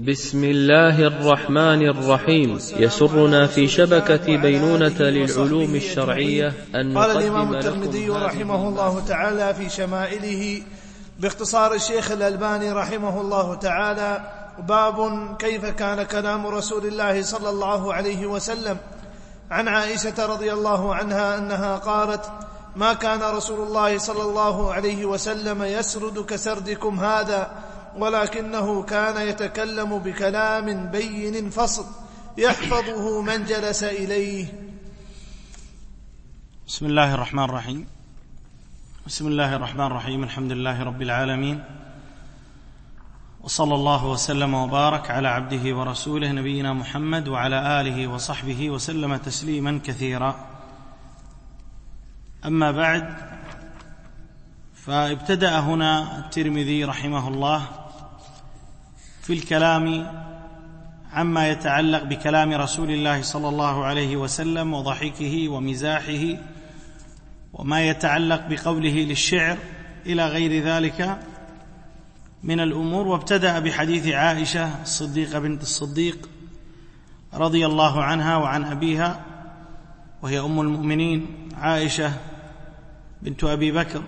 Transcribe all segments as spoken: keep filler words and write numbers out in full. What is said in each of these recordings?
بسم الله الرحمن الرحيم. يسرنا في شبكة بينونة للعلوم الشرعية أن قال الإمام الترمذي رحمه الله تعالى في شمائله باختصار الشيخ الألباني رحمه الله تعالى: باب كيف كان كلام رسول الله صلى الله عليه وسلم. عن عائشة رضي الله عنها أنها قالت: ما كان رسول الله صلى الله عليه وسلم يسرد كسردكم هذا، ولكنه كان يتكلم بكلام بين فصل يحفظه من جلس إليه. بسم الله الرحمن الرحيم. بسم الله الرحمن الرحيم الحمد لله رب العالمين، وصلى الله وسلم وبارك على عبده ورسوله نبينا محمد وعلى آله وصحبه وسلم تسليما كثيرا. أما بعد، فابتدأ هنا الترمذي رحمه الله في الكلام عما يتعلق بكلام رسول الله صلى الله عليه وسلم وضحكه ومزاحه وما يتعلق بقوله للشعر إلى غير ذلك من الأمور. وابتدأ بحديث عائشة الصديقة بنت الصديق رضي الله عنها وعن أبيها، وهي أم المؤمنين عائشة بنت أبي بكر،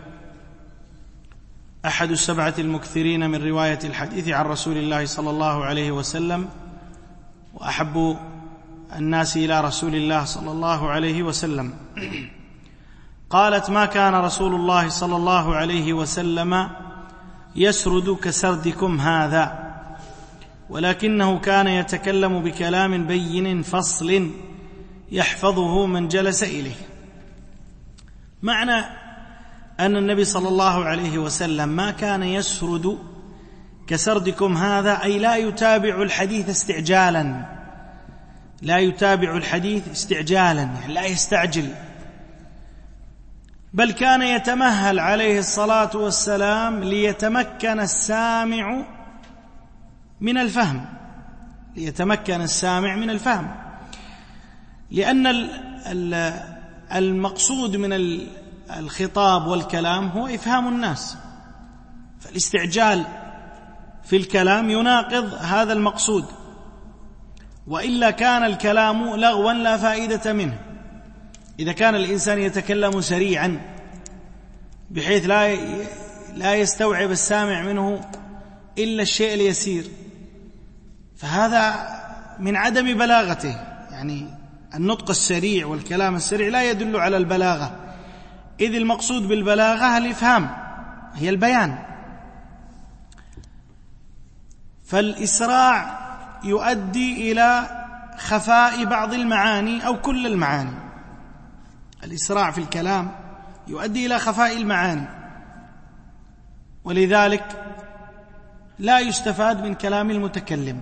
أحد السبعة المكثرين من رواية الحديث عن رسول الله صلى الله عليه وسلم، وأحب الناس إلى رسول الله صلى الله عليه وسلم. قالت: ما كان رسول الله صلى الله عليه وسلم يسرد كسردكم هذا، ولكنه كان يتكلم بكلام بين فصل يحفظه من جلس إليه. معنى أن النبي صلى الله عليه وسلم ما كان يسرد كسردكم هذا، أي لا يتابع الحديث استعجالا، لا يتابع الحديث استعجالا، يعني لا يستعجل، بل كان يتمهل عليه الصلاة والسلام ليتمكن السامع من الفهم، ليتمكن السامع من الفهم، لأن المقصود من الخطاب والكلام هو إفهام الناس، فالاستعجال في الكلام يناقض هذا المقصود، وإلا كان الكلام لغوا لا فائدة منه. إذا كان الإنسان يتكلم سريعا بحيث لا لا يستوعب السامع منه إلا الشيء اليسير، فهذا من عدم بلاغته. يعني النطق السريع والكلام السريع لا يدل على البلاغة، إذ المقصود بالبلاغة الإفهام، هي البيان. فالإسراع يؤدي إلى خفاء بعض المعاني أو كل المعاني، الإسراع في الكلام يؤدي إلى خفاء المعاني، ولذلك لا يستفاد من كلام المتكلم.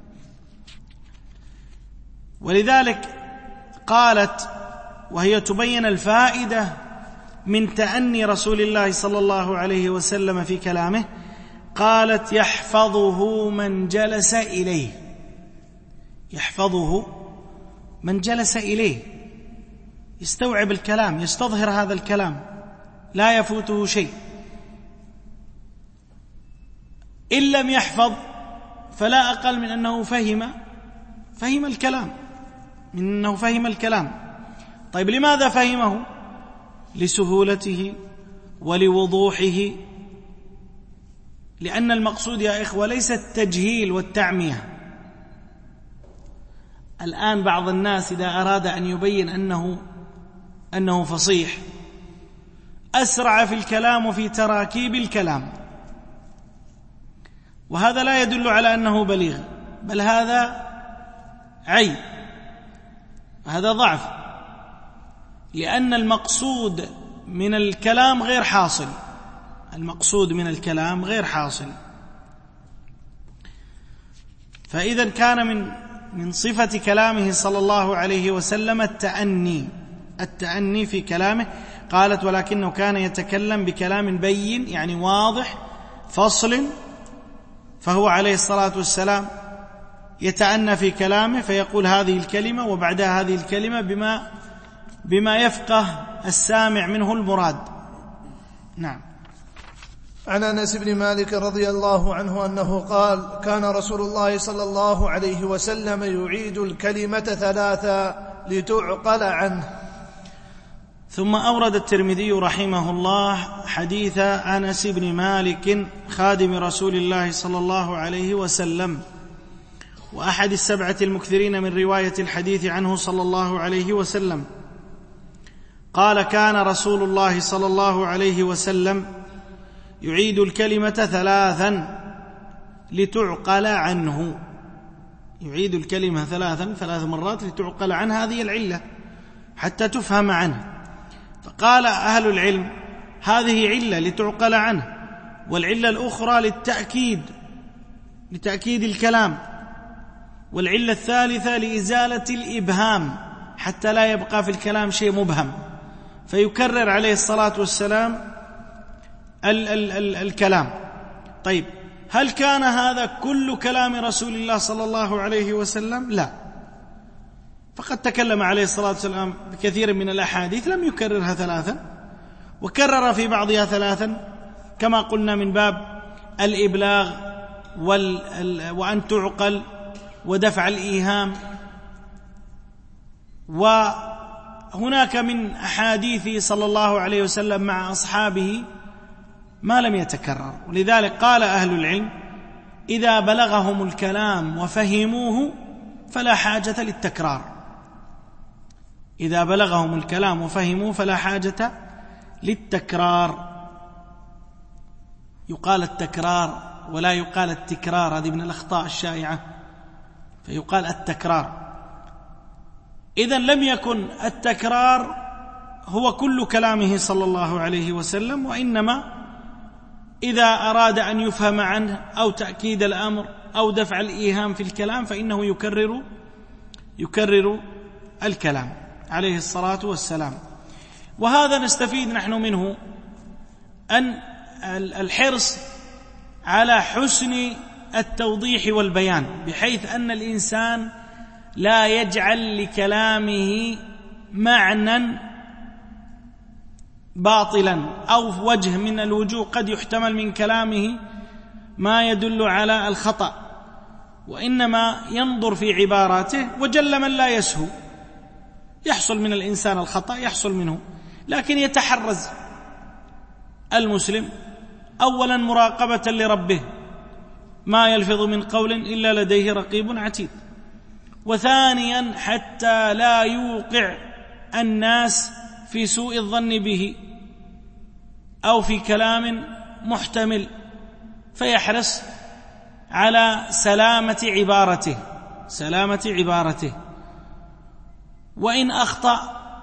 ولذلك قالت وهي تبين الفائدة من تأني رسول الله صلى الله عليه وسلم في كلامه، قالت: يحفظه من جلس إليه، يحفظه من جلس إليه، يستوعب الكلام، يستظهر هذا الكلام، لا يفوته شيء. إن لم يحفظ فلا أقل من أنه فهم فهم الكلام، من أنه فهم الكلام. طيب، لماذا فهمه؟ لسهولته ولوضوحه، لأن المقصود يا إخوة ليس التجهيل والتعمية. الآن بعض الناس إذا أراد أن يبين أنه أنه فصيح أسرع في الكلام وفي تراكيب الكلام، وهذا لا يدل على أنه بليغ، بل هذا عيب، هذا ضعف، لأن المقصود من الكلام غير حاصل، المقصود من الكلام غير حاصل. فإذا كان من من صفة كلامه صلى الله عليه وسلم التأني، التأني في كلامه. قالت: ولكنه كان يتكلم بكلام بين، يعني واضح فصل، فهو عليه الصلاة والسلام يتأنى في كلامه، فيقول هذه الكلمة وبعدها هذه الكلمة بما بما يفقه السامع منه المراد. نعم. عن أنس بن مالك رضي الله عنه أنه قال: كان رسول الله صلى الله عليه وسلم يعيد الكلمة ثلاثا لتعقل عنه. ثم أورد الترمذي رحمه الله حديث أنس بن مالك خادم رسول الله صلى الله عليه وسلم، وأحد السبعة المكثرين من رواية الحديث عنه صلى الله عليه وسلم، قال: كان رسول الله صلى الله عليه وسلم يعيد الكلمة ثلاثا لتعقل عنه. يعيد الكلمة ثلاثا ثلاث مرات لتعقل عنه، هذه العلة حتى تفهم عنه. فقال أهل العلم: هذه علة لتعقل عنه، والعلة الأخرى للتأكيد لتأكيد الكلام، والعلة الثالثة لإزالة الإبهام حتى لا يبقى في الكلام شيء مبهم، فيكرر عليه الصلاة والسلام ال ال ال الكلام. طيب، هل كان هذا كل كلام رسول الله صلى الله عليه وسلم؟ لا، فقد تكلم عليه الصلاة والسلام بكثير من الأحاديث لم يكررها ثلاثا، وكرر في بعضها ثلاثا كما قلنا من باب الإبلاغ وأن تعقل ودفع الإيهام. وهناك من أحاديث صلى الله عليه وسلم مع أصحابه ما لم يتكرر، ولذلك قال أهل العلم: إذا بلغهم الكلام وفهموه فلا حاجة للتكرار. إذا بلغهم الكلام وفهموه فلا حاجة للتكرار. يقال التكرار ولا يقال التكرار، هذه من الأخطاء الشائعة، فيقال التكرار. إذن لم يكن التكرار هو كل كلامه صلى الله عليه وسلم، وإنما إذا أراد أن يفهم عنه أو تأكيد الأمر أو دفع الإيهام في الكلام فإنه يكرر يكرر الكلام عليه الصلاة والسلام. وهذا نستفيد نحن منه أن الحرص على حسن التوضيح والبيان، بحيث أن الإنسان لا يجعل لكلامه معنى باطلا أو وجه من الوجوه قد يحتمل من كلامه ما يدل على الخطأ، وإنما ينظر في عباراته. وجل من لا يسهو، يحصل من الإنسان الخطأ، يحصل منه، لكن يتحرز المسلم أولا مراقبة لربه، ما يلفظ من قول إلا لديه رقيب عتيد، وثانيا حتى لا يوقع الناس في سوء الظن به أو في كلام محتمل، فيحرص على سلامة عبارته سلامة عبارته وإن أخطأ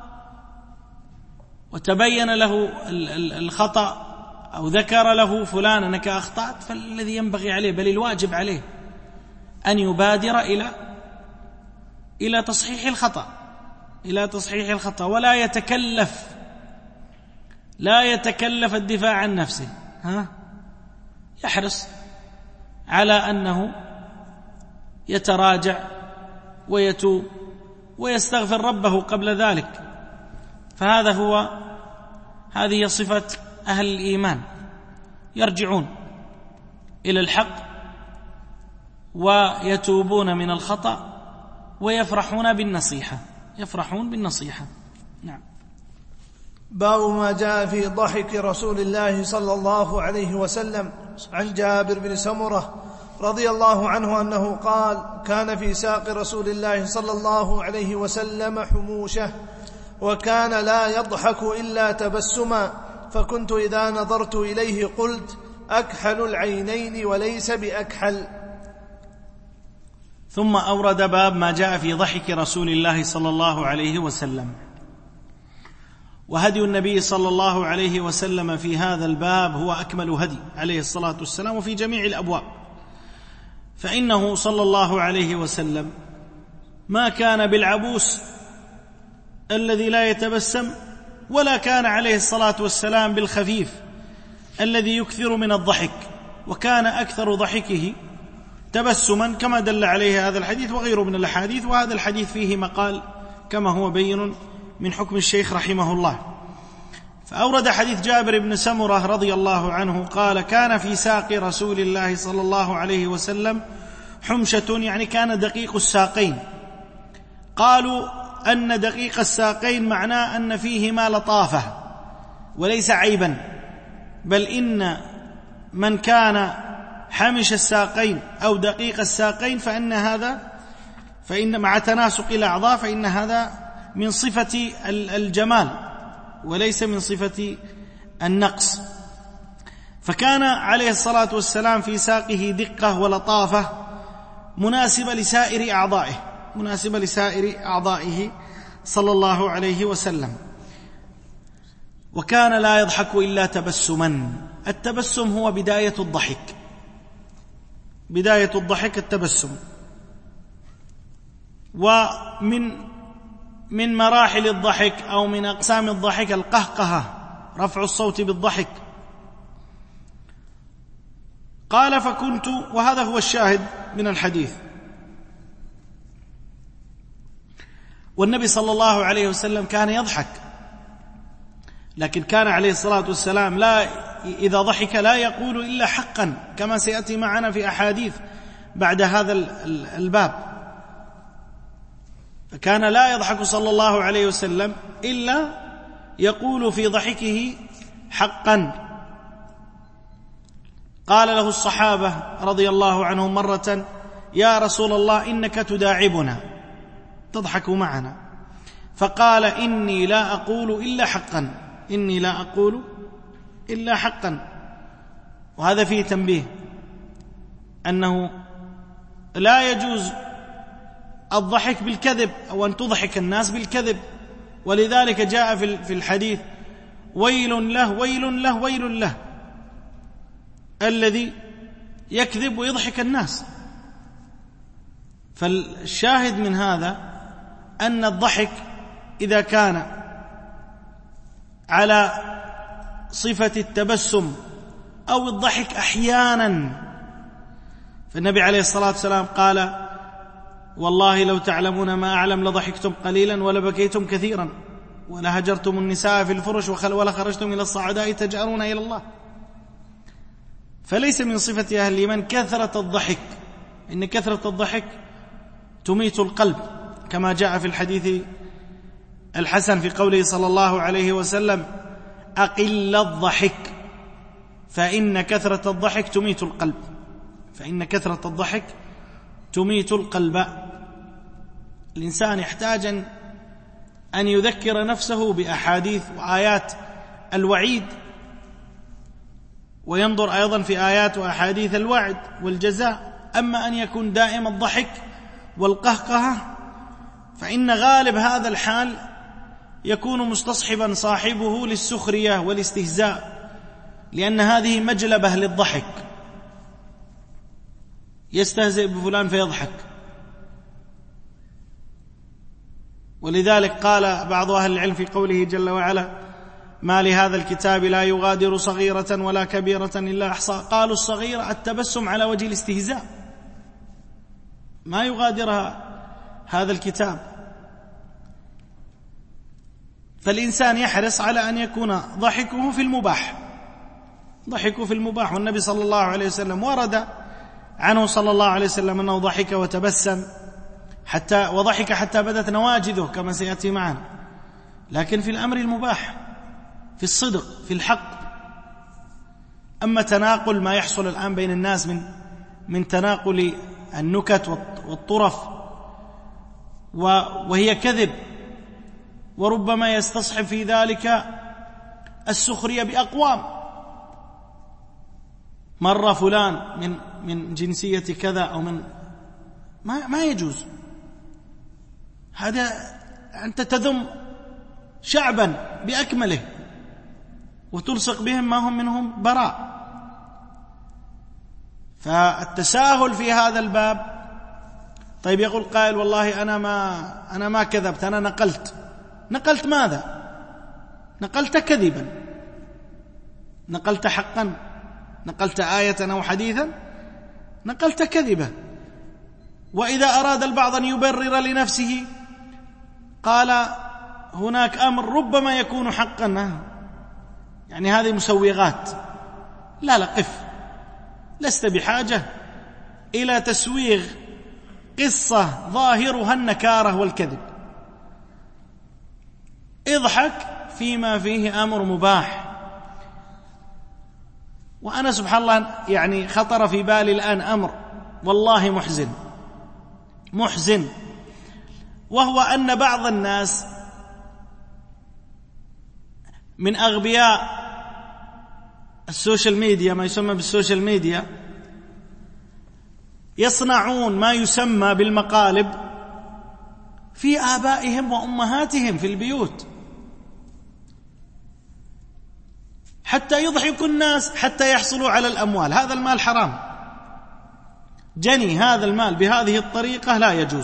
وتبين له الخطأ أو ذكر له فلان أنك أخطأت، فالذي ينبغي عليه بل الواجب عليه أن يبادر إلى إلى تصحيح الخطأ إلى تصحيح الخطأ ولا يتكلف لا يتكلف الدفاع عن نفسه، ها يحرص على أنه يتراجع ويتوب ويستغفر ربه قبل ذلك. فهذا هو هذه صفة أهل الإيمان، يرجعون إلى الحق ويتوبون من الخطأ ويفرحون بالنصيحة يفرحون بالنصيحة. نعم. باب ما جاء في ضحك رسول الله صلى الله عليه وسلم. عن جابر بن سمرة رضي الله عنه أنه قال: كان في ساق رسول الله صلى الله عليه وسلم حموشة، وكان لا يضحك إلا تبسما، فكنت إذا نظرت إليه قلت: أكحل العينين وليس بأكحل. ثم أورد باب ما جاء في ضحك رسول الله صلى الله عليه وسلم. وهدي النبي صلى الله عليه وسلم في هذا الباب هو أكمل هدي عليه الصلاة والسلام، وفي جميع الأبواب، فإنه صلى الله عليه وسلم ما كان بالعبوس الذي لا يتبسم، ولا كان عليه الصلاة والسلام بالخفيف الذي يكثر من الضحك، وكان أكثر ضحكه تبسما كما دل عليه هذا الحديث وغيره من الأحاديث. وهذا الحديث فيه مقال كما هو بين من حكم الشيخ رحمه الله. فأورد حديث جابر بن سمرة رضي الله عنه قال: كان في ساق رسول الله صلى الله عليه وسلم حمشة، يعني كان دقيق الساقين. قالوا أن دقيق الساقين معناه أن فيهما لطافة وليس عيبا، بل إن من كان حمش الساقين أو دقيق الساقين فإن هذا فإن مع تناسق الأعضاء فإن هذا من صفة الجمال وليس من صفة النقص. فكان عليه الصلاة والسلام في ساقه دقة ولطافة مناسبة لسائر أعضائه مناسبة لسائر أعضائه صلى الله عليه وسلم. وكان لا يضحك إلا تبسما. التبسم هو بداية الضحك، بداية الضحك التبسم. ومن من مراحل الضحك أو من أقسام الضحك القهقهة، رفع الصوت بالضحك. قال: فكنت، وهذا هو الشاهد من الحديث، والنبي صلى الله عليه وسلم كان يضحك، لكن كان عليه الصلاة والسلام لا إذا ضحك لا يقول إلا حقا، كما سيأتي معنا في أحاديث بعد هذا الباب. فكان لا يضحك صلى الله عليه وسلم إلا يقول في ضحكه حقا. قال له الصحابة رضي الله عنهم مرة: يا رسول الله إنك تداعبنا، تضحك معنا. فقال: إني لا أقول إلا حقا، إني لا أقول إلا حقا. وهذا فيه تنبيه أنه لا يجوز الضحك بالكذب أو أن تضحك الناس بالكذب، ولذلك جاء في الحديث: ويل له ويل له ويل له الذي يكذب ويضحك الناس. فالشاهد من هذا أن الضحك إذا كان على صفة التبسم أو الضحك أحيانا، فالنبي عليه الصلاة والسلام قال: والله لو تعلمون ما أعلم لضحكتم قليلا ولبكيتم كثيرا ولهجرتم النساء في الفرش ولخرجتم إلى الصعداء تجأرون إلى الله. فليس من صفة أهل الإيمان كثرة الضحك، إن كثرة الضحك تميت القلب، كما جاء في الحديث الحسن في قوله صلى الله عليه وسلم: أقل الضحك فإن كثرة الضحك تميت القلب، فإن كثرة الضحك تميت القلب. الإنسان يحتاج أن يذكر نفسه بأحاديث وآيات الوعيد، وينظر أيضا في آيات وأحاديث الوعد والجزاء. أما أن يكون دائم الضحك والقهقهة فإن غالب هذا الحال يكون مستصحبا صاحبه للسخرية والاستهزاء، لأن هذه مجلبة للضحك، يستهزئ بفلان فيضحك. ولذلك قال بعض أهل العلم في قوله جل وعلا: ما لهذا الكتاب لا يغادر صغيرة ولا كبيرة إلا أحصاها. قالوا الصغيرة التبسم على وجه الاستهزاء، ما يغادرها هذا الكتاب. فالإنسان يحرص على أن يكون ضحكه في المباح، ضحكه في المباح. والنبي صلى الله عليه وسلم ورد عنه صلى الله عليه وسلم أنه ضحك وتبسم حتى وضحك حتى بدت نواجذه كما سيأتي معنا، لكن في الأمر المباح، في الصدق، في الحق. أما تناقل ما يحصل الآن بين الناس من من تناقل النكت والطرف وهي كذب، وربما يستصحب في ذلك السخرية بأقوام. مر فلان من من جنسية كذا أو من ما ما يجوز هذا. أنت تذم شعبا بأكمله وتلصق بهم ما هم منهم براء. فالتساهل في هذا الباب. طيب يقول قائل: والله أنا ما أنا ما كذبت، أنا نقلت. نقلت ماذا؟ نقلت كذبا، نقلت حقا، نقلت آية أو حديثا، نقلت كذبا. وإذا أراد البعض أن يبرر لنفسه قال: هناك أمر ربما يكون حقا يعني هذه مسوغات. لا لا، قف، لست بحاجة إلى تسويغ قصة ظاهرها النكارة والكذب. اضحك فيما فيه أمر مباح. وأنا سبحان الله يعني خطر في بالي الآن أمر والله محزن محزن، وهو أن بعض الناس من أغبياء السوشيال ميديا، ما يسمى بالسوشيال ميديا، يصنعون ما يسمى بالمقالب في آبائهم وأمهاتهم في البيوت حتى يضحكوا الناس، حتى يحصلوا على الأموال. هذا المال حرام. جني هذا المال بهذه الطريقة لا يجوز.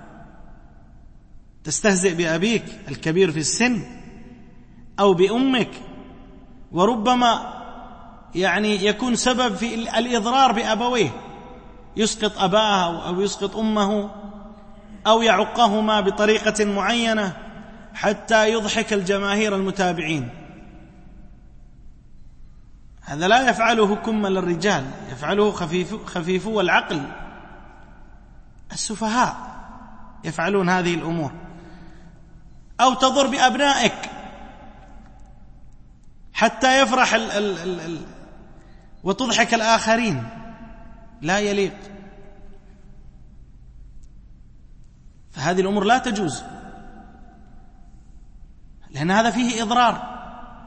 تستهزئ بأبيك الكبير في السن أو بأمك، وربما يعني يكون سبب في الإضرار بأبويه، يسقط أباه أو يسقط أمه أو يعقهما بطريقة معينة حتى يضحك الجماهير المتابعين. هذا لا يفعله كمل الرجال، يفعله خفيف خفيفو العقل. السفهاء يفعلون هذه الأمور. أو تضر بأبنائك حتى يفرح ال ال ال ال وتضحك الآخرين، لا يليق. فهذه الأمور لا تجوز، لأن هذا فيه إضرار،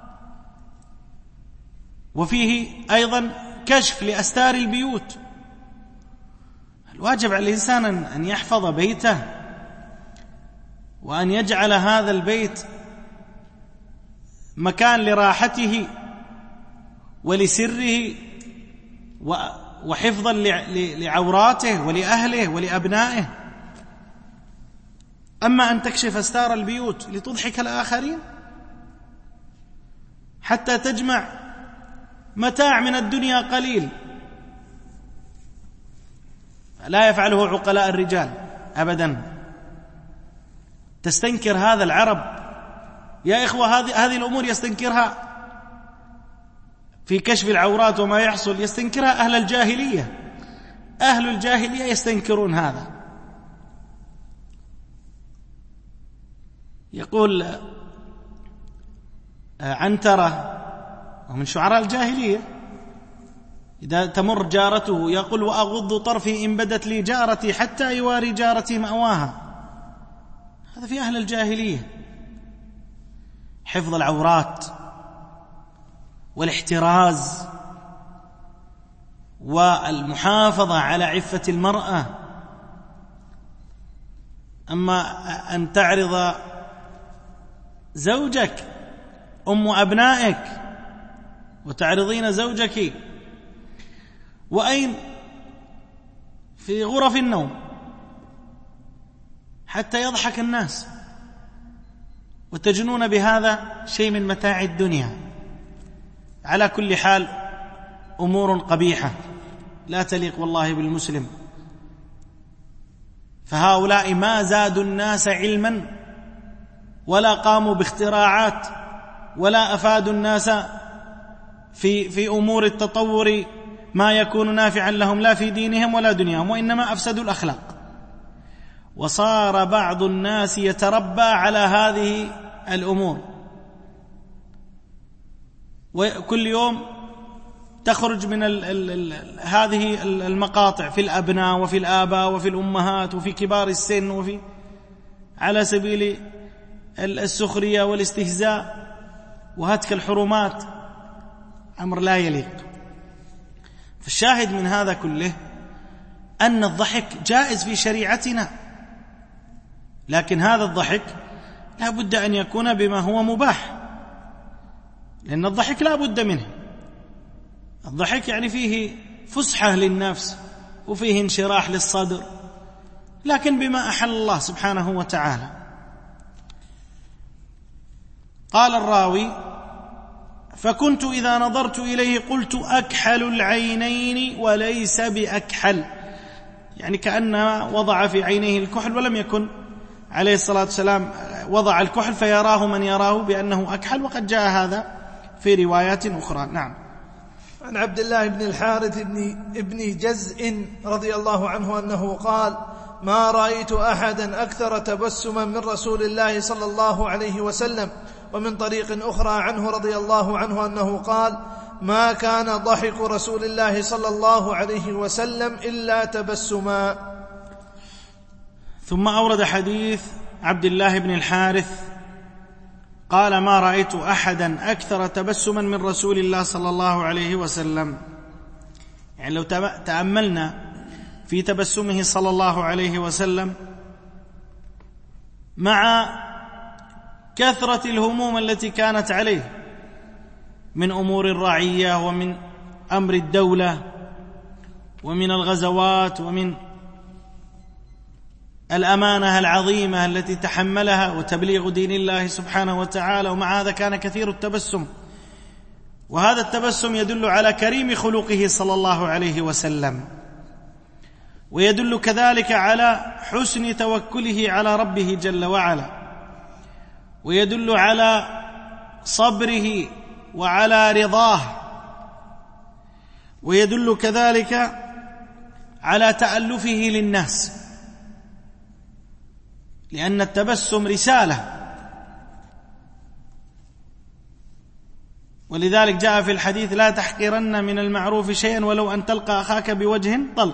وفيه أيضا كشف لأستار البيوت. الواجب على الإنسان أن يحفظ بيته، وأن يجعل هذا البيت مكان لراحته ولسره وحفظا لعوراته ولأهله ولأبنائه. أما أن تكشف أستار البيوت لتضحك الآخرين حتى تجمع متاع من الدنيا قليل، لا يفعله عقلاء الرجال أبدا. تستنكر هذا العرب يا إخوة، هذه هذه الأمور يستنكرها في كشف العورات وما يحصل، يستنكرها أهل الجاهلية. أهل الجاهلية يستنكرون هذا. يقول عنترة ومن شعراء الجاهلية، إذا تمر جارته يقول: وأغض طرفي إن بدت لي جارتي حتى يواري جارتي مأواها. هذا في أهل الجاهلية. حفظ العورات والاحتراز والمحافظة على عفة المرأة. أما أن تعرض زوجك أم أبنائك وتعرضين زوجك، وأين؟ في غرف النوم حتى يضحك الناس، وتجنون بهذا شيء من متاع الدنيا. على كل حال أمور قبيحة لا تليق والله بالمسلم. فهؤلاء ما زادوا الناس علما ولا قاموا باختراعات ولا أفادوا الناس في في أمور التطور ما يكون نافعا لهم لا في دينهم ولا دنياهم، وإنما أفسدوا الأخلاق. وصار بعض الناس يتربى على هذه الأمور، وكل يوم تخرج من ال ال ال هذه المقاطع في الأبناء وفي الآباء وفي الأمهات وفي كبار السن، وفي على سبيل السخرية والاستهزاء وهتك الحرمات. أمر لا يليق. فالشاهد من هذا كله أن الضحك جائز في شريعتنا، لكن هذا الضحك لا بد أن يكون بما هو مباح، لأن الضحك لا بد منه. الضحك يعني فيه فسحة للنفس وفيه انشراح للصدر، لكن بما أحل الله سبحانه وتعالى. قال الراوي: فكنت إذا نظرت إليه قلت أكحل العينين وليس بأكحل، يعني كأن وضع في عينيه الكحل ولم يكن عليه الصلاة والسلام وضع الكحل فيراه من يراه بأنه أكحل، وقد جاء هذا في روايات أخرى. نعم. عن عبد الله بن الحارث بن ابن جزء رضي الله عنه أنه قال: ما رأيت أحدا أكثر تبسما من رسول الله صلى الله عليه وسلم. ومن طريق أخرى عنه رضي الله عنه أنه قال: ما كان ضحك رسول الله صلى الله عليه وسلم إلا تبسما. ثم أورد حديث عبد الله بن الحارث قال: ما رأيت أحدا أكثر تبسما من رسول الله صلى الله عليه وسلم. يعني لو تأملنا في تبسمه صلى الله عليه وسلم مع كثرة الهموم التي كانت عليه من أمور الرعية ومن أمر الدولة ومن الغزوات ومن الأمانة العظيمة التي تحملها وتبليغ دين الله سبحانه وتعالى، ومع هذا كان كثير التبسم. وهذا التبسم يدل على كريم خلقه صلى الله عليه وسلم، ويدل كذلك على حسن توكله على ربه جل وعلا، ويدل على صبره وعلى رضاه، ويدل كذلك على تألفه للناس، لأن التبسم رسالة. ولذلك جاء في الحديث: لا تحقرن من المعروف شيئا ولو أن تلقى أخاك بوجه طلق.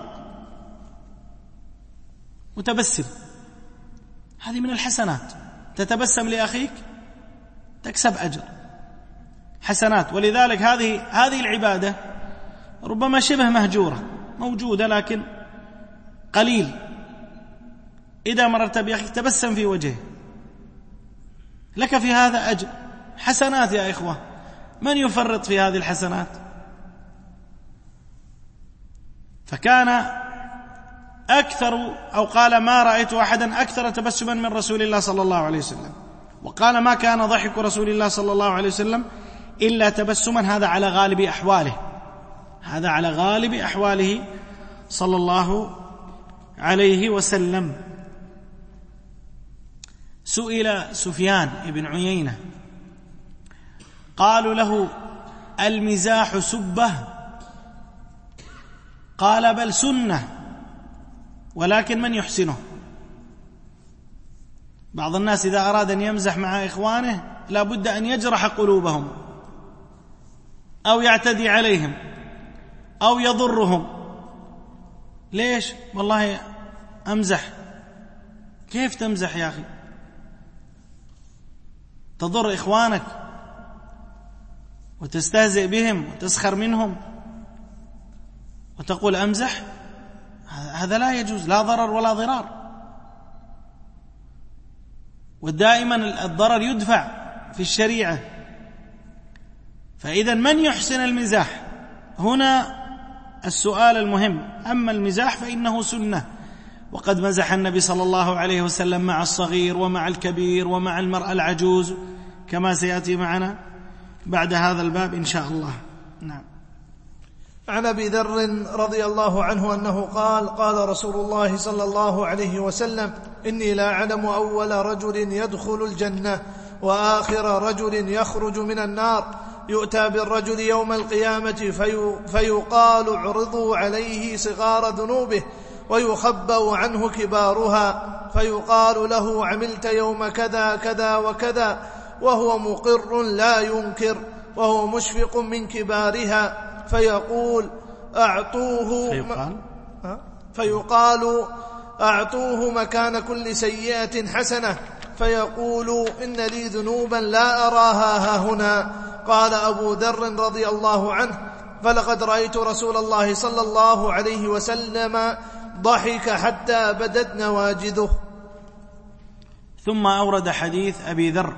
متبسم، هذه من الحسنات. تتبسم لأخيك تكسب أجر حسنات. ولذلك هذه هذه العبادة ربما شبه مهجورة، موجودة لكن قليل. إذا مررت بأخيك تبسم في وجهه، لك في هذا أجر حسنات يا إخوة. من يفرط في هذه الحسنات؟ فكان أكثر، أو قال: ما رأيت أحدا أكثر تبسما من رسول الله صلى الله عليه وسلم. وقال: ما كان ضحك رسول الله صلى الله عليه وسلم إلا تبسما. هذا على غالب أحواله، هذا على غالب أحواله صلى الله عليه وسلم. سئل سفيان بن عيينة قالوا له: المزاح سبة؟ قال: بل سنة، ولكن من يحسنه. بعض الناس إذا أراد أن يمزح مع إخوانه لا بد أن يجرح قلوبهم أو يعتدي عليهم أو يضرهم. ليش؟ والله أمزح. كيف تمزح يا أخي؟ تضر إخوانك وتستهزئ بهم وتسخر منهم وتقول أمزح؟ هذا لا يجوز، لا ضرر ولا ضرار. ودائما الضرر يدفع في الشريعة. فإذا من يحسن المزاح؟ هنا السؤال المهم. أما المزاح فإنه سنة، وقد مزح النبي صلى الله عليه وسلم مع الصغير ومع الكبير ومع المرأة العجوز، كما سيأتي معنا بعد هذا الباب إن شاء الله. نعم. عن أبي ذر رضي الله عنه أنه قال: قال رسول الله صلى الله عليه وسلم: إني لا أعلم أول رجل يدخل الجنة وآخر رجل يخرج من النار. يؤتى بالرجل يوم القيامة في فيقال: اعرضوا عليه صغار ذنوبه ويخبأ عنه كبارها، فيقال له: عملت يوم كذا كذا وكذا، وهو مقر لا ينكر، وهو مشفق من كبارها، فيقول: أعطوه فيقال, فيقال أعطوه مكان كل سيئة حسنة، فيقول: إن لي ذنوبا لا أراها هاهنا. قال أبو ذر رضي الله عنه: فلقد رأيت رسول الله صلى الله عليه وسلم ضحك حتى بدت نواجذه. ثم أورد حديث أبي ذر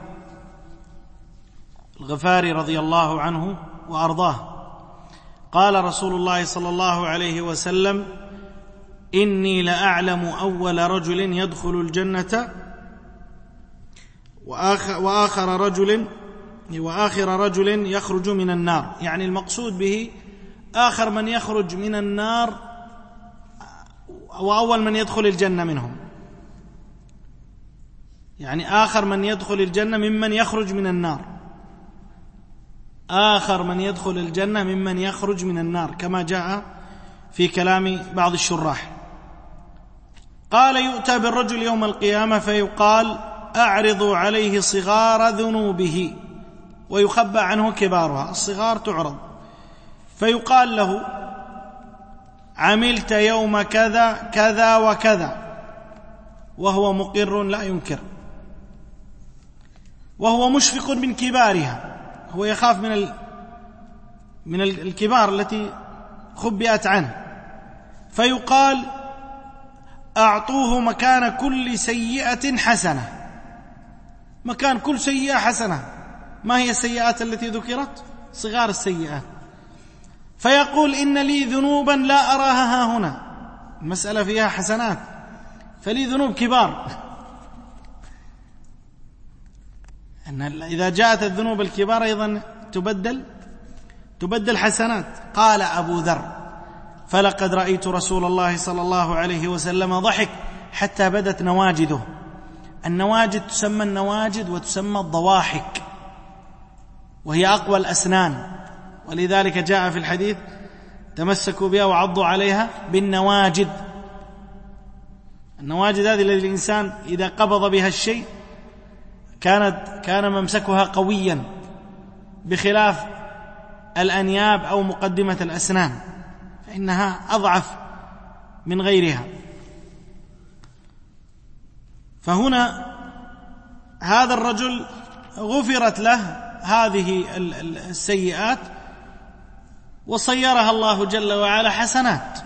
الغفاري رضي الله عنه وأرضاه قال رسول الله صلى الله عليه وسلم: إني لأعلم أول رجل يدخل الجنة وآخر, وآخر رجل وآخر رجل يخرج من النار. يعني المقصود به آخر من يخرج من النار وأول من يدخل الجنة منهم، يعني آخر من يدخل الجنة ممن يخرج من النار. آخر من يدخل الجنة ممن يخرج من النار، كما جاء في كلام بعض الشراح. قال: يؤتى بالرجل يوم القيامة فيقال: أعرضوا عليه صغار ذنوبه ويخبى عنه كبارها. الصغار تعرض، فيقال له: عملت يوم كذا كذا وكذا، وهو مقر لا ينكر، وهو مشفق من كبارها، هو يخاف من ال... من الكبار التي خبئت عنه. فيقال: أعطوه مكان كل سيئة حسنة، مكان كل سيئة حسنة. ما هي السيئات التي ذكرت؟ صغار السيئات. فيقول: إن لي ذنوبا لا أراها ها هنا، المسألة فيها حسنات، فلي ذنوب كبار. أن إذا جاءت الذنوب الكبار أيضا تبدل تبدل حسنات. قال أبو ذر: فلقد رأيت رسول الله صلى الله عليه وسلم ضحك حتى بدت نواجده. النواجد تسمى النواجد وتسمى الضواحك، وهي أقوى الأسنان، ولذلك جاء في الحديث: تمسكوا بها وعضوا عليها بالنواجد. النواجد هذه التي الإنسان إذا قبض بها الشيء كانت كان ممسكها قويا، بخلاف الأنياب أو مقدمة الأسنان فإنها أضعف من غيرها. فهنا هذا الرجل غفرت له هذه السيئات وصيرها الله جل وعلا حسنات.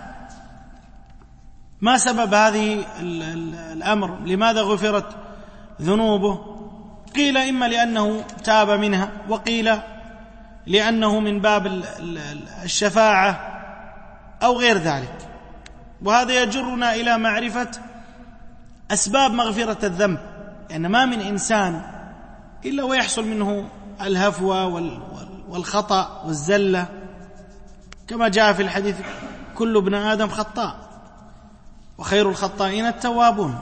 ما سبب هذه الأمر؟ لماذا غفرت ذنوبه؟ قيل إما لأنه تاب منها، وقيل لأنه من باب الشفاعة أو غير ذلك. وهذا يجرنا إلى معرفة أسباب مغفرة الذنب، لأن ما من إنسان إلا ويحصل منه الهفوة والخطأ والزلة، كما جاء في الحديث: كل ابن آدم خطاء وخير الخطائين التوابون.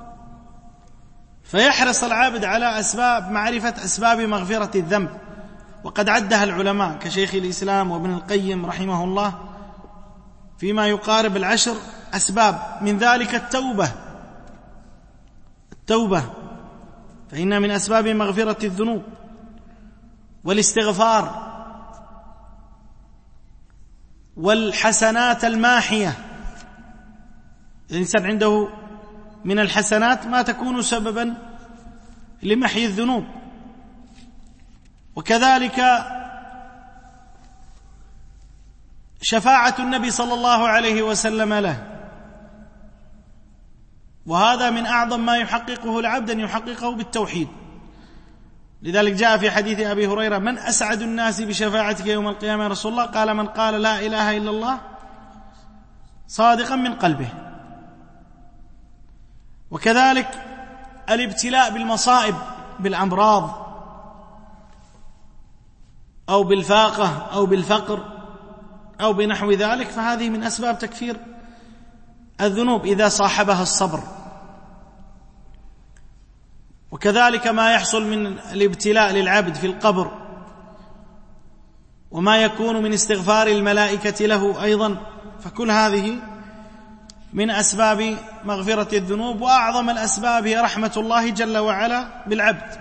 فيحرص العابد على أسباب معرفة أسباب مغفرة الذنب، وقد عدها العلماء كشيخ الإسلام وابن القيم رحمه الله فيما يقارب العشر أسباب. من ذلك التوبة التوبة فإن من أسباب مغفرة الذنوب، والاستغفار، والحسنات الماحية. الإنسان عنده من الحسنات ما تكون سببا لمحي الذنوب، وكذلك شفاعة النبي صلى الله عليه وسلم له، وهذا من أعظم ما يحققه العبد أن يحققه بالتوحيد. لذلك جاء في حديث أبي هريرة: من أسعد الناس بشفاعتك يوم القيامة يا رسول الله؟ قال: من قال لا إله إلا الله صادقا من قلبه. وكذلك الابتلاء بالمصائب، بالأمراض أو بالفاقة أو بالفقر أو بنحو ذلك، فهذه من أسباب تكفير الذنوب إذا صاحبها الصبر. وكذلك ما يحصل من الابتلاء للعبد في القبر، وما يكون من استغفار الملائكة له أيضا، فكل هذه من أسباب مغفرة الذنوب. وأعظم الأسباب هي رحمة الله جل وعلا بالعبد،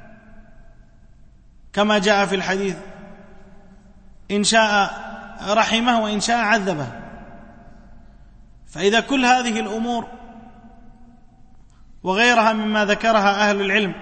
كما جاء في الحديث: إن شاء رحمه وإن شاء عذبه. فإذا كل هذه الأمور وغيرها مما ذكرها أهل العلم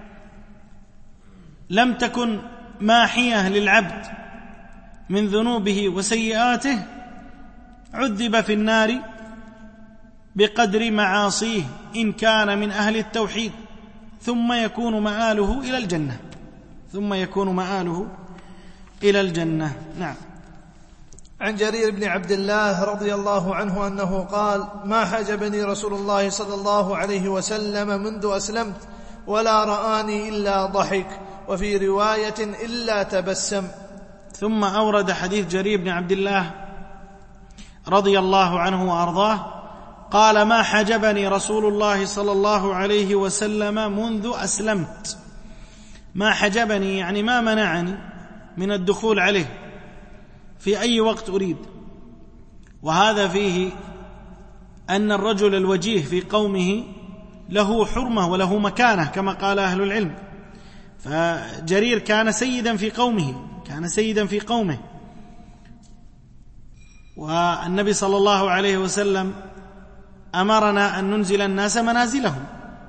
لم تكن ماحية للعبد من ذنوبه وسيئاته، عذب في النار بقدر معاصيه إن كان من أهل التوحيد، ثم يكون مآله إلى الجنة ثم يكون مآله إلى الجنة. نعم. عن جرير بن عبد الله رضي الله عنه أنه قال: ما حجبني رسول الله صلى الله عليه وسلم منذ أسلمت، ولا رآني إلا ضحك، وفي رواية إلا تبسم. ثم أورد حديث جرير بن عبد الله رضي الله عنه وأرضاه قال: ما حجبني رسول الله صلى الله عليه وسلم منذ أسلمت. ما حجبني يعني ما منعني من الدخول عليه في أي وقت أريد. وهذا فيه أن الرجل الوجيه في قومه له حرمة وله مكانة كما قال أهل العلم. فجرير كان سيدا في قومه كان سيدا في قومه والنبي صلى الله عليه وسلم أمرنا أن ننزل الناس منازلهم،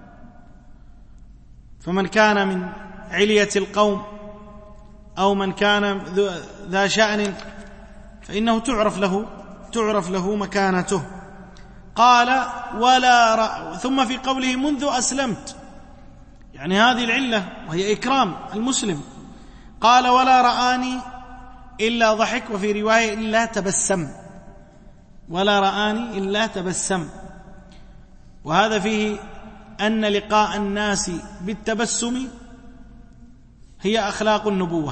فمن كان من علية القوم أو من كان ذا شأن فإنه تعرف له تعرف له مكانته. قال ولا رأ ثم في قوله منذ أسلمت، يعني هذه العلة وهي إكرام المسلم. قال ولا رآني إلا ضحك، وفي رواية إلا تبسم، ولا رآني إلا تبسم. وهذا فيه أن لقاء الناس بالتبسم هي أخلاق النبوة،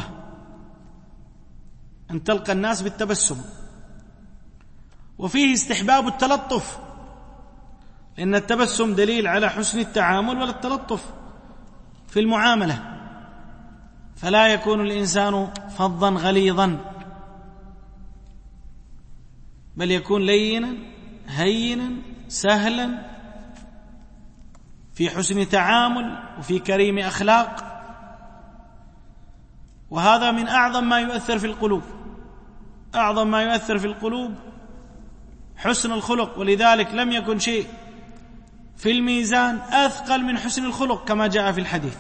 أن تلقى الناس بالتبسم. وفيه استحباب التلطف، لأن التبسم دليل على حسن التعامل والتلطف في المعاملة، فلا يكون الإنسان فظا غليظا، بل يكون لينا هينا سهلا في حسن تعامل وفي كريم أخلاق. وهذا من أعظم ما يؤثر في القلوب، أعظم ما يؤثر في القلوب حسن الخلق. ولذلك لم يكن شيء في الميزان أثقل من حسن الخلق كما جاء في الحديث.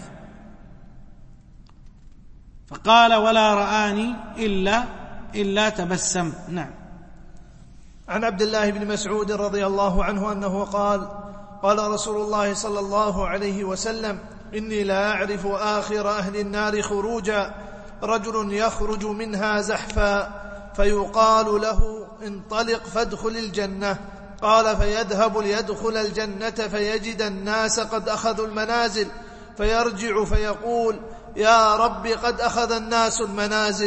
فقال ولا رآني إلا إلا تبسم. نعم. عن عبد الله بن مسعود رضي الله عنه أنه قال قال رسول الله صلى الله عليه وسلم إني لا أعرف آخر أهل النار خروجا رجل يخرج منها زحفا فيقال له انطلق فادخل الجنة، قال فيذهب ليدخل الجنة فيجد الناس قد أخذوا المنازل فيرجع فيقول يا رب قد أخذ الناس المنازل،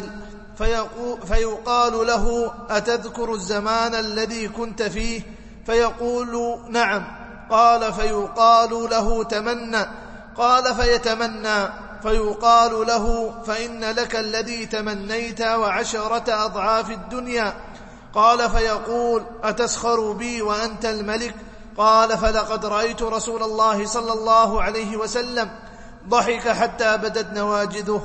فيقال له أتذكر الزمان الذي كنت فيه؟ فيقول نعم، قال فيقال له تمنى، قال فيتمنى، فيقال له فإن لك الذي تمنيت وعشرة أضعاف الدنيا، قال فيقول أتسخر بي وأنت الملك؟ قال فلقد رأيت رسول الله صلى الله عليه وسلم ضحك حتى بدت نواجذه.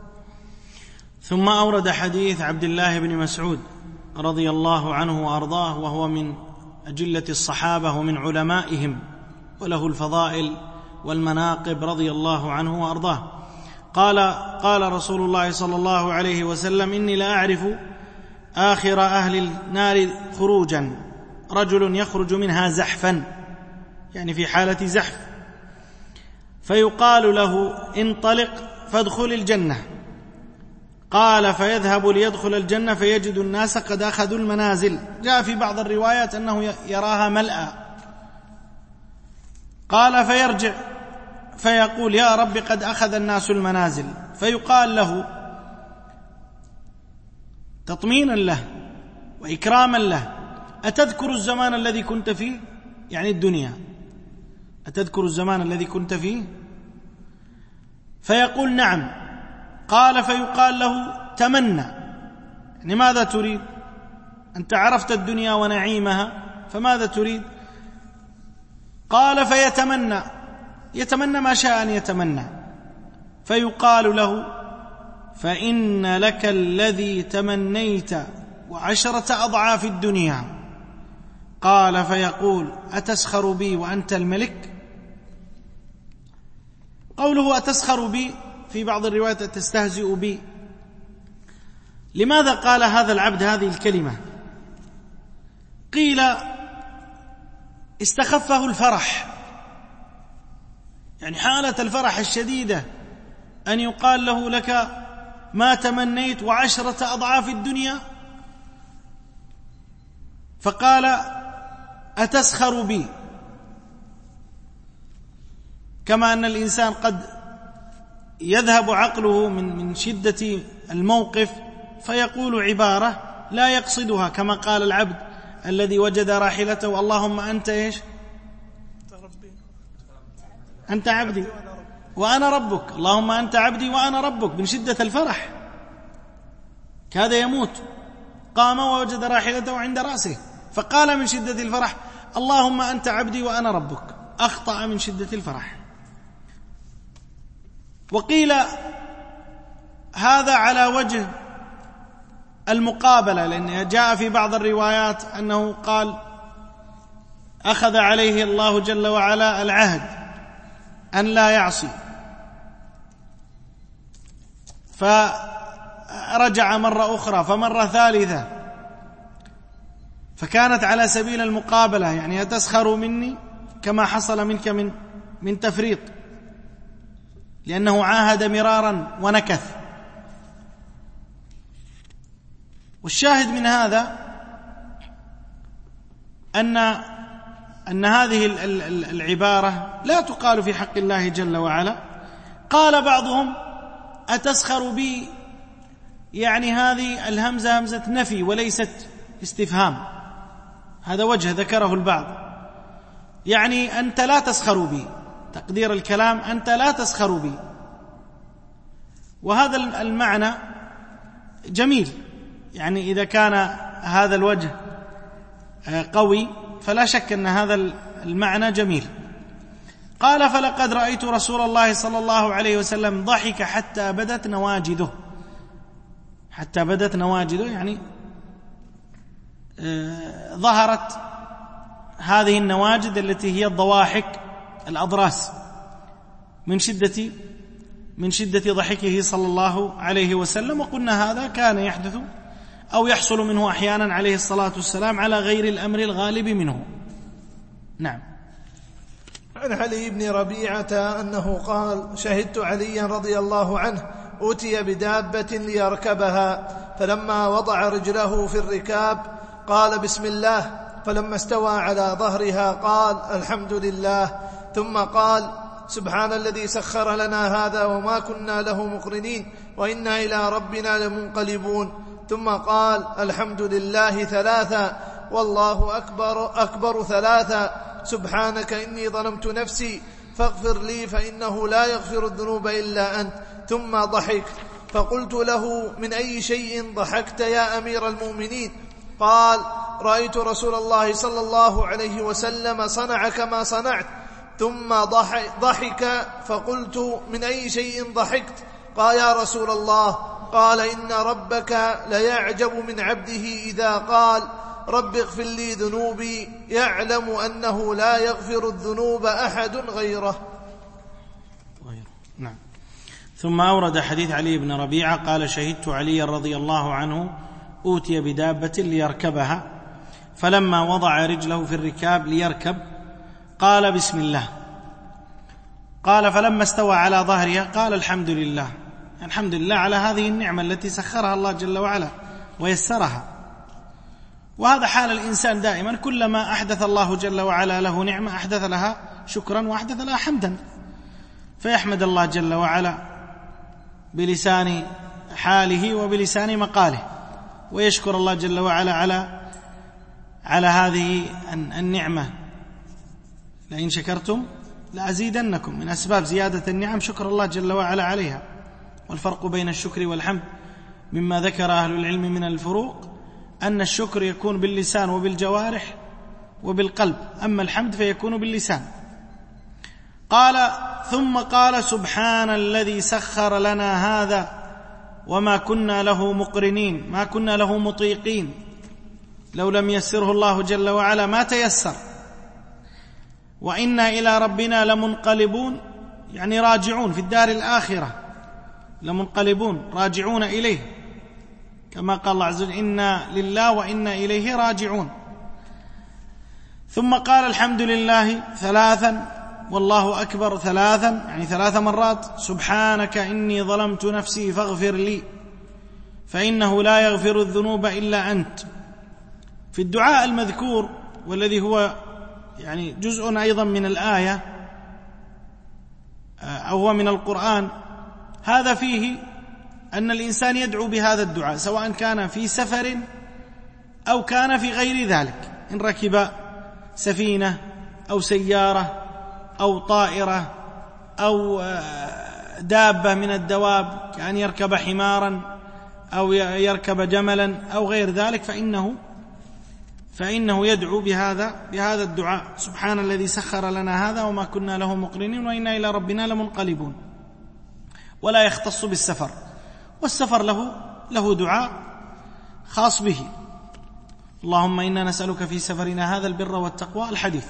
ثم أورد حديث عبد الله بن مسعود رضي الله عنه وأرضاه، وهو من أجلة الصحابة ومن علمائهم وله الفضائل والمناقب رضي الله عنه وأرضاه. قال قال رسول الله صلى الله عليه وسلم إني لا أعرف آخر أهل النار خروجا رجل يخرج منها زحفا، يعني في حالة زحف، فيقال له انطلق فادخل الجنة، قال فيذهب ليدخل الجنة فيجد الناس قد أخذوا المنازل. جاء في بعض الروايات أنه يراها ملأى. قال فيرجع فيقول يا رب قد أخذ الناس المنازل، فيقال له تطمينا له وإكراما له أتذكر الزمان الذي كنت فيه؟ يعني الدنيا، أتذكر الزمان الذي كنت فيه؟ فيقول نعم. قال فيقال له تمنى، يعني ماذا تريد؟ أنت عرفت الدنيا ونعيمها فماذا تريد؟ قال فيتمنى، يتمنى ما شاء أن يتمنى، فيقال له فإن لك الذي تمنيت وعشرة أضعاف الدنيا. قال فيقول أتسخر بي وأنت الملك؟ قوله أتسخر بي في بعض الروايات تستهزئ بي. لماذا قال هذا العبد هذه الكلمة؟ قيل استخفه الفرح، يعني حالة الفرح الشديدة أن يقال له لك ما تمنيت وعشرة أضعاف الدنيا، فقال أتسخر بي، كما أن الإنسان قد يذهب عقله من من شدة الموقف فيقول عبارة لا يقصدها، كما قال العبد الذي وجد راحلته اللهم أنت إيش؟ أنت عبدي وأنا ربك، اللهم أنت عبدي وأنا ربك، من شدة الفرح. كاد يموت، قام ووجد راحلته عند رأسه فقال من شدة الفرح: اللهم أنت عبدي وأنا ربك. أخطأ من شدة الفرح. وقيل هذا على وجه المقابلة، لأن جاء في بعض الروايات أنه قال: أخذ عليه الله جل وعلا العهد أن لا يعصي، فرجع مرة أخرى، فمرة ثالثة، فكانت على سبيل المقابلة، يعني أتسخر مني كما حصل منك من من تفريط، لأنه عاهد مرارا ونكث. والشاهد من هذا أن أن هذه العبارة لا تقال في حق الله جل وعلا. قال بعضهم: أتسخر بي، يعني هذه الهمزة همزة نفي وليست استفهام، هذا وجه ذكره البعض، يعني أنت لا تسخر بي، تقدير الكلام أنت لا تسخر بي. وهذا المعنى جميل، يعني إذا كان هذا الوجه قوي فلا شك أن هذا المعنى جميل. قال: فلقد رأيت رسول الله صلى الله عليه وسلم ضحك حتى بدت نواجذه. حتى بدت نواجذه يعني آه ظهرت هذه النواجذ التي هي الضواحك الأضراس من شدة من شدة ضحكه صلى الله عليه وسلم. وقلنا هذا كان يحدث أو يحصل منه أحيانا عليه الصلاة والسلام على غير الأمر الغالب منه. نعم. عن علي بن ربيعة أنه قال: شهدت عليا رضي الله عنه أتي بدابة ليركبها، فلما وضع رجله في الركاب قال: بسم الله، فلما استوى على ظهرها قال: الحمد لله، ثم قال: سبحان الذي سخر لنا هذا وما كنا له مقرنين وإنا إلى ربنا لمنقلبون، ثم قال: الحمد لله ثلاثا، والله أكبر أكبر ثلاثا، سبحانك إني ظلمت نفسي فاغفر لي فإنه لا يغفر الذنوب إلا أنت، ثم ضحك. فقلت له: من أي شيء ضحكت يا أمير المؤمنين؟ قال: رأيت رسول الله صلى الله عليه وسلم صنع كما صنعت. ثم ضحك فقلت: من أي شيء ضحكت؟ قال: يا رسول الله. قال: إن ربك ليعجب من عبده إذا قال: رب اغفر لي ذنوبي، يعلم أنه لا يغفر الذنوب أحد غيره. نعم. ثم أورد حديث علي بن ربيعة قال: شهدت علي رضي الله عنه أوتي بدابة ليركبها، فلما وضع رجله في الركاب ليركب قال: بسم الله. قال: فلما استوى على ظهرها قال: الحمد لله. الحمد لله على هذه النعمة التي سخرها الله جل وعلا ويسرها. وهذا حال الإنسان دائما، كلما أحدث الله جل وعلا له نعمة أحدث لها شكرا وأحدث لها حمدا، فيحمد الله جل وعلا بلسان حاله وبلسان مقاله، ويشكر الله جل وعلا على على هذه النعمة. لئن شكرتم لأزيدنكم، من أسباب زيادة النعم شكر الله جل وعلا عليها. والفرق بين الشكر والحمد مما ذكر أهل العلم من الفروق أن الشكر يكون باللسان وبالجوارح وبالقلب، أما الحمد فيكون باللسان. قال: ثم قال: سبحان الذي سخر لنا هذا وما كنا له مقرنين، ما كنا له مطيقين، لو لم يسره الله جل وعلا ما تيسر. وإنا إلى ربنا لمنقلبون، يعني راجعون في الدار الآخرة، لمنقلبون راجعون إليه، كما قال الله عز وجل: إنا لله وإنا إليه راجعون. ثم قال: الحمد لله ثلاثا، والله أكبر ثلاثا، يعني ثلاث مرات: سبحانك إني ظلمت نفسي فاغفر لي فإنه لا يغفر الذنوب إلا أنت. في الدعاء المذكور والذي هو يعني جزء أيضا من الآية أو هو من القرآن، هذا فيه أن الإنسان يدعو بهذا الدعاء سواء كان في سفر أو كان في غير ذلك، إن ركب سفينة أو سيارة أو طائرة أو دابة من الدواب، كأن يركب حمارا أو يركب جملا أو غير ذلك فإنه فإنه يدعو بهذا بهذا الدعاء: سبحان الذي سخر لنا هذا وما كنا له مقرنين وإنا إلى ربنا لمنقلبون. ولا يختص بالسفر، والسفر له له دعاء خاص به: اللهم إنا نسألك في سفرنا هذا البر والتقوى، الحديث.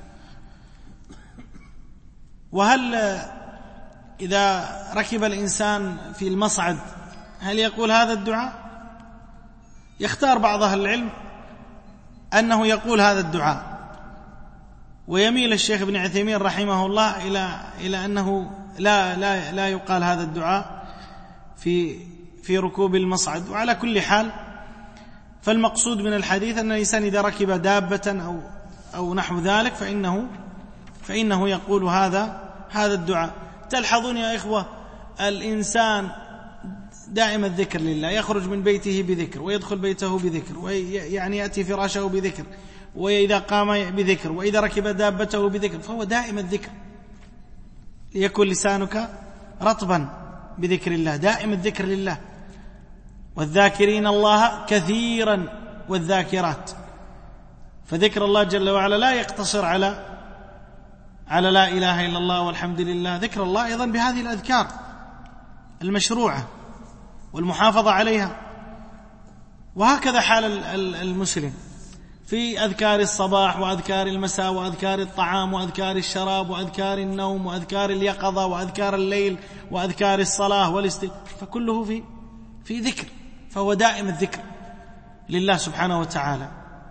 وهل إذا ركب الإنسان في المصعد هل يقول هذا الدعاء؟ يختار بعض أهل العلم أنه يقول هذا الدعاء، ويميل الشيخ ابن عثيمين رحمه الله إلى إلى أنه لا لا لا يقال هذا الدعاء في في ركوب المصعد. وعلى كل حال فالمقصود من الحديث أن الإنسان إذا ركب دابة أو أو نحو ذلك فإنه فإنه يقول هذا هذا الدعاء. تلحظون يا إخوة الإنسان دائما الذكر لله، يخرج من بيته بذكر، ويدخل بيته بذكر، ويعني يأتي فراشه بذكر، وإذا قام بذكر، وإذا ركب دابته بذكر، فهو دائما الذكر. ليكن لسانك رطبا بذكر الله، دائما الذكر لله. والذاكرين الله كثيرا والذاكرات. فذكر الله جل وعلا لا يقتصر على على لا إله إلا الله والحمد لله، ذكر الله أيضا بهذه الأذكار المشروعة والمحافظة عليها. وهكذا حال المسلم في أذكار الصباح وأذكار المساء وأذكار الطعام وأذكار الشراب وأذكار النوم وأذكار اليقظة وأذكار الليل وأذكار الصلاة والاستغفار، فكله في في ذكر، فهو دائم الذكر لله سبحانه وتعالى.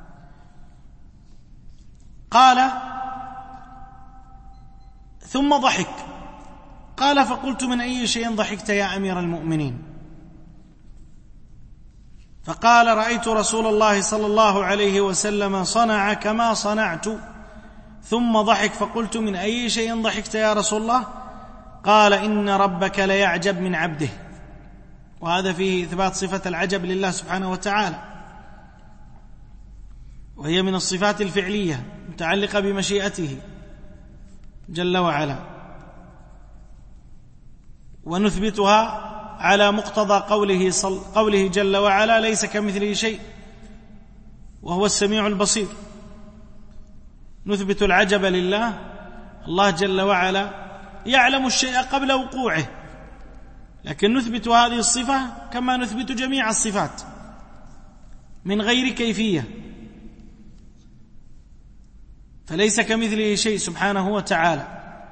قال: ثم ضحك. قال: فقلت: من أي شيء ضحكت يا أمير المؤمنين؟ فقال: رأيت رسول الله صلى الله عليه وسلم صنع كما صنعت. ثم ضحك. فقلت: من أي شيء ضحكت يا رسول الله؟ قال: إن ربك ليعجب من عبده. وهذا فيه إثبات صفة العجب لله سبحانه وتعالى، وهي من الصفات الفعلية متعلقة بمشيئته جل وعلا، ونثبتها على مقتضى قوله, صل قوله جل وعلا: ليس كمثله شيء وهو السميع البصير. نثبت العجب لله. الله جل وعلا يعلم الشيء قبل وقوعه، لكن نثبت هذه الصفة كما نثبت جميع الصفات من غير كيفية، فليس كمثله شيء سبحانه وتعالى.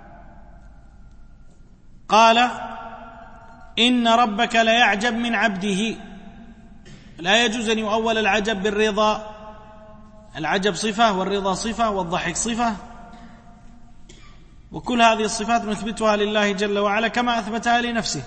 قال: إن ربك ليعجب من عبده. لا يجوز أن يؤول العجب بالرضا، العجب صفة والرضا صفة والضحك صفة، وكل هذه الصفات نثبتها لله جل وعلا كما أثبتها لنفسه.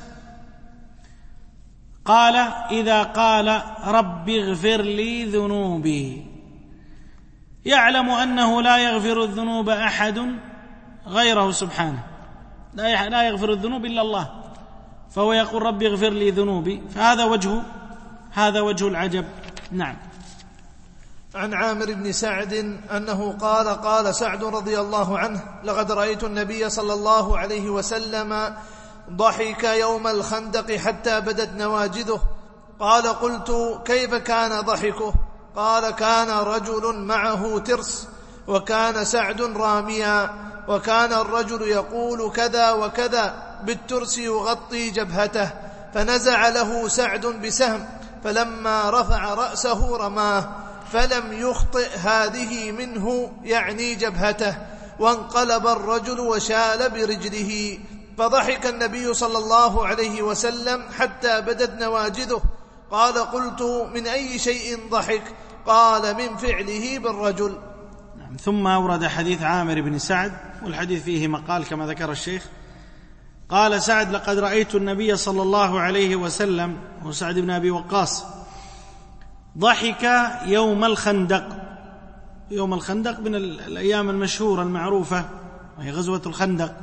قال: إذا قال رب اغفر لي ذنوبي، يعلم أنه لا يغفر الذنوب أحد غيره سبحانه، لا يغفر الذنوب إلا الله، فهو يقول رب اغفر لي ذنوبي، فهذا وجه هذا وجه العجب. نعم. عن عامر بن سعد أنه قال: قال سعد رضي الله عنه: لقد رأيت النبي صلى الله عليه وسلم ضحك يوم الخندق حتى بدت نواجذه. قال: قلت: كيف كان ضحكه؟ قال: كان رجل معه ترس، وكان سعد راميا، وكان الرجل يقول كذا وكذا بالترس يغطي جبهته، فنزع له سعد بسهم، فلما رفع رأسه رماه، فلم يخطئ هذه منه يعني جبهته، وانقلب الرجل وشال برجله، فضحك النبي صلى الله عليه وسلم حتى بدت نواجذه. قال: قلت: من أي شيء ضحك؟ قال: من فعله بالرجل. نعم. ثم أورد حديث عامر بن سعد، والحديث فيه مقال كما ذكر الشيخ. قال سعد: لقد رأيت النبي صلى الله عليه وسلم، وسعد بن أبي وقاص، ضحك يوم الخندق. يوم الخندق من الأيام المشهورة المعروفة، وهي غزوة الخندق.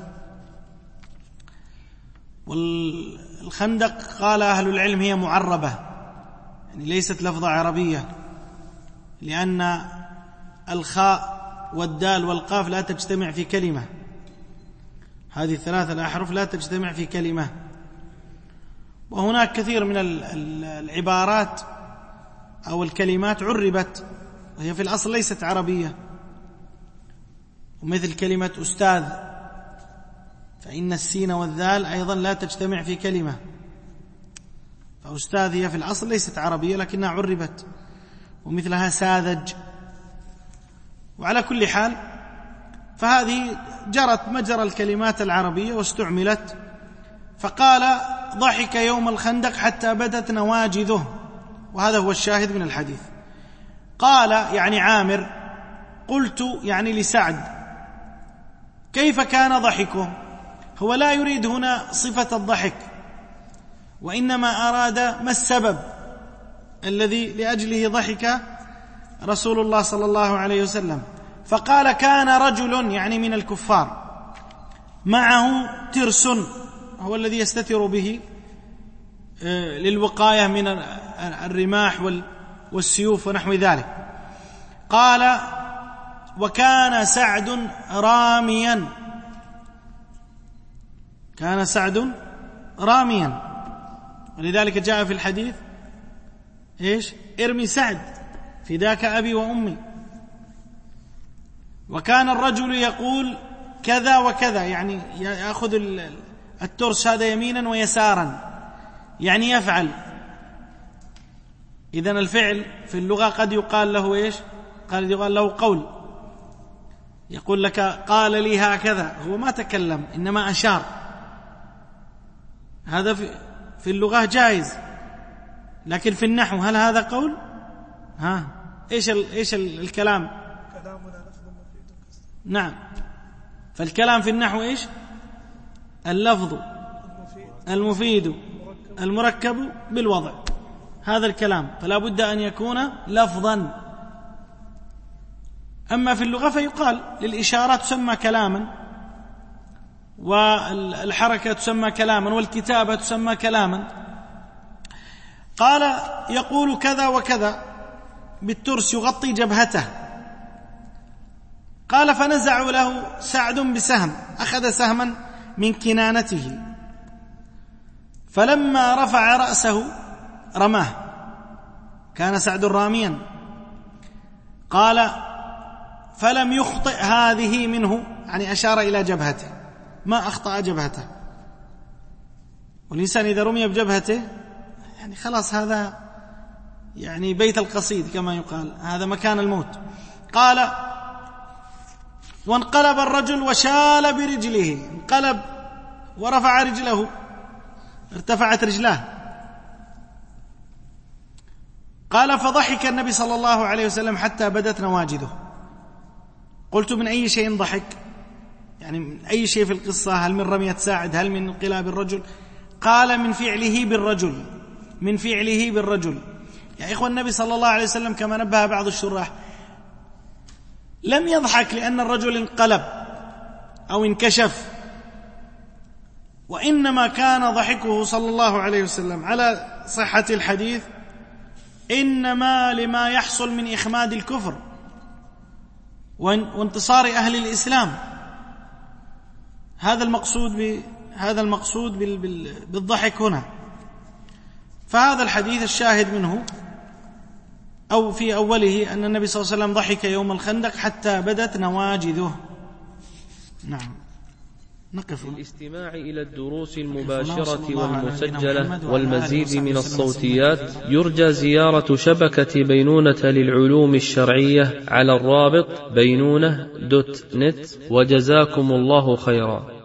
والخندق قال أهل العلم هي معربة، يعني ليست لفظة عربية، لأن الخاء والدال والقاف لا تجتمع في كلمة، هذه الثلاثة الأحرف لا تجتمع في كلمة. وهناك كثير من العبارات أو الكلمات عربت وهي في الأصل ليست عربية، ومثل كلمة أستاذ، فإن السين والذال أيضا لا تجتمع في كلمة، فأستاذ هي في الأصل ليست عربية لكنها عربت، ومثلها ساذج. وعلى كل حال فهذه جرت مجرى الكلمات العربية واستعملت. فقال ضحك يوم الخندق حتى بدت نواجذه، وهذا هو الشاهد من الحديث. قال يعني عامر قلت يعني لسعد كيف كان ضحكه؟ هو لا يريد هنا صفة الضحك، وإنما أراد ما السبب الذي لأجله ضحك رسول الله صلى الله عليه وسلم. فقال كان رجل يعني من الكفار معه ترس، هو الذي يستتر به للوقاية من الرماح والسيوف ونحو ذلك. قال وكان سعد راميا، كان سعد راميا، ولذلك جاء في الحديث إيش؟ ارمي سعد فداك أبي وأمي. وكان الرجل يقول كذا وكذا، يعني يأخذ الترس هذا يمينا ويسارا، يعني يفعل. إذن الفعل في اللغة قد يقال له إيش؟ قد يقال له قول، يقول لك قال لي هكذا، هو ما تكلم إنما أشار، هذا في, في اللغة جائز. لكن في النحو هل هذا قول؟ ها إيش ال إيش ال الكلام؟ نعم، فالكلام في النحو إيش؟ اللفظ المفيد المركب بالوضع، هذا الكلام، فلا بد أن يكون لفظا. أما في اللغة فيقال للإشارة تسمى كلاما، والحركة تسمى كلاما، والكتابة تسمى كلاما. قال يقول كذا وكذا بالترس يغطي جبهته. قال فنزعوا له سعد بسهم، أخذ سهما من كنانته، فلما رفع رأسه رماه، كان سعد راميا. قال فلم يخطئ هذه منه، يعني أشار إلى جبهته، ما أخطأ جبهته. والإنسان إذا رمي بجبهته يعني خلاص هذا يعني بيت القصيد كما يقال، هذا مكان الموت. قال وانقلب الرجل وشال برجله، انقلب ورفع رجله، ارتفعت رجلاه. قال فضحك النبي صلى الله عليه وسلم حتى بدت نواجذه. قلت من أي شيء ضحك؟ يعني من أي شيء في القصة؟ هل من رمية ساعد؟ هل من انقلاب الرجل؟ قال من فعله بالرجل، من فعله بالرجل. يا إخوة النبي صلى الله عليه وسلم كما نبه بعض الشراح لم يضحك لأن الرجل انقلب أو انكشف، وإنما كان ضحكه صلى الله عليه وسلم على صحة الحديث إنما لما يحصل من إخماد الكفر وانتصار أهل الإسلام. هذا المقصود ب... هذا المقصود بال... بال... بالضحك هنا. فهذا الحديث الشاهد منه أو في أوله أن النبي صلى الله عليه وسلم ضحك يوم الخندق حتى بدت نواجذه. نعم، نقف. للاستماع إلى الدروس المباشرة والمسجلة والمزيد من الصوتيات يرجى زيارة شبكة بينونة للعلوم الشرعية على الرابط بينونة دوت نت، وجزاكم الله خيرا.